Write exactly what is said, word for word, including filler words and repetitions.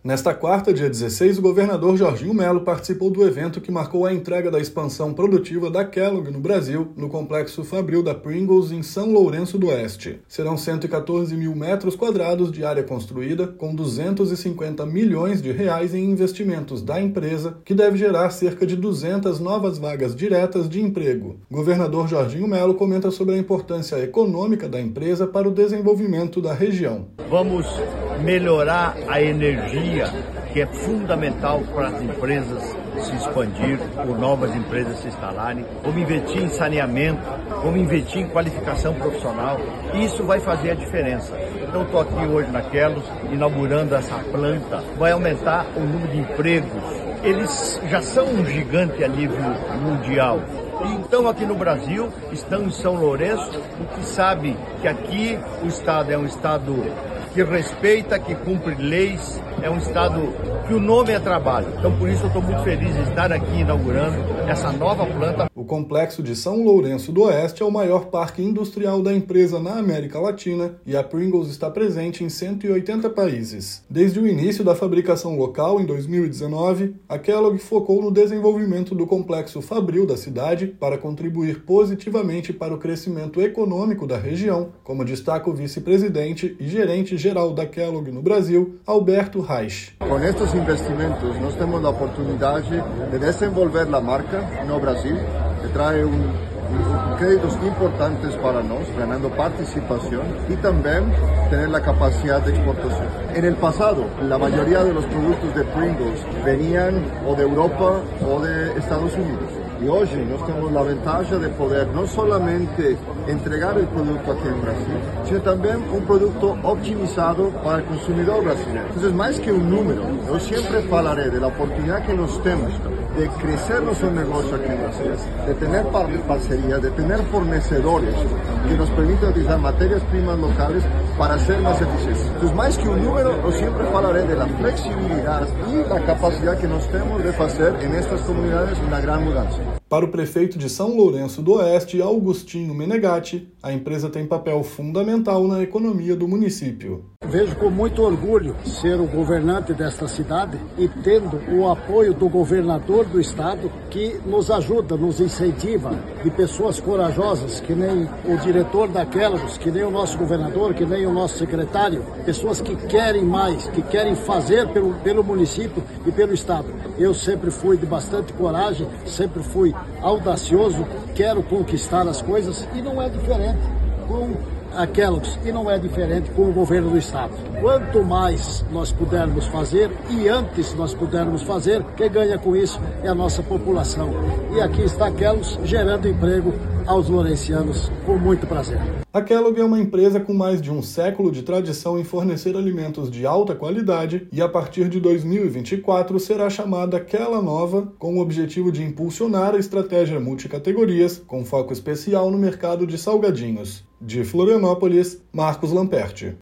Nesta quarta, dia dezesseis, o governador Jorginho Mello participou do evento que marcou a entrega da expansão produtiva da Kellogg no Brasil, no complexo fabril da Pringles, em São Lourenço do Oeste. Serão cento e quatorze mil metros quadrados de área construída, com duzentos e cinquenta milhões de reais em investimentos da empresa, que deve gerar cerca de duzentas novas vagas diretas de emprego. O governador Jorginho Mello comenta sobre a importância econômica da empresa para o desenvolvimento da região. Vamos melhorar a energia, que é fundamental para as empresas se expandir, por novas empresas se instalarem. Vamos investir em saneamento, vamos investir em qualificação profissional. Isso vai fazer a diferença. Então estou aqui hoje na Kellogg, inaugurando essa planta. Vai aumentar o número de empregos. Eles já são um gigante a nível mundial. Então aqui no Brasil, estão em São Lourenço, o que sabe que aqui o estado é um estado que respeita, que cumpre leis, é um estado que o nome é trabalho. Então por isso eu estou muito feliz de estar aqui inaugurando essa nova planta. O complexo de São Lourenço do Oeste é o maior parque industrial da empresa na América Latina e a Pringles está presente em cento e oitenta países. Desde o início da fabricação local, em dois mil e dezenove, a Kellogg focou no desenvolvimento do complexo fabril da cidade para contribuir positivamente para o crescimento econômico da região, como destaca o vice-presidente e gerente-geral da Kellogg no Brasil, Alberto Reich. Com estes investimentos, nós temos a oportunidade de desenvolver a marca no Brasil, que traz um, um, créditos importantes para nós, ganhando participação e também ter a capacidade de exportação. En el pasado, a maioria dos produtos de Pringles venían ou de Europa ou de Estados Unidos. E hoje nós temos a vantagem de poder não somente entregar o produto aqui no Brasil, sino também um produto optimizado para o consumidor brasileiro. Então, mais que um número, eu sempre falarei da oportunidade que nós temos de crescer nosso negócio aqui no Brasil, de ter parceria, de ter fornecedores que nos permitam utilizar matérias-primas locais para ser mais eficientes. Então, mais que um número, eu sempre falarei da flexibilidade e da capacidade que nós temos de fazer em estas comunidades uma grande mudança. Para o prefeito de São Lourenço do Oeste, Augustinho Menegatti, a empresa tem papel fundamental na economia do município. Vejo com muito orgulho ser o governante desta cidade e tendo o apoio do governador do estado, que nos ajuda, nos incentiva, de pessoas corajosas, que nem o diretor da Kellogg, que nem o nosso governador, que nem o nosso secretário, pessoas que querem mais, que querem fazer pelo, pelo município e pelo estado. Eu sempre fui de bastante coragem, sempre fui audacioso, quero conquistar as coisas e não é diferente com a Kellogg e não é diferente com o governo do estado. Quanto mais nós pudermos fazer e antes nós pudermos fazer, quem ganha com isso é a nossa população. E aqui está a Kellogg gerando emprego aos lourencianos com muito prazer. A Kellogg é uma empresa com mais de um século de tradição em fornecer alimentos de alta qualidade e a partir de dois mil e vinte e quatro será chamada Quela Nova, com o objetivo de impulsionar a estratégia multicategorias, com foco especial no mercado de salgadinhos. De Florianópolis, Marcos Lamperti.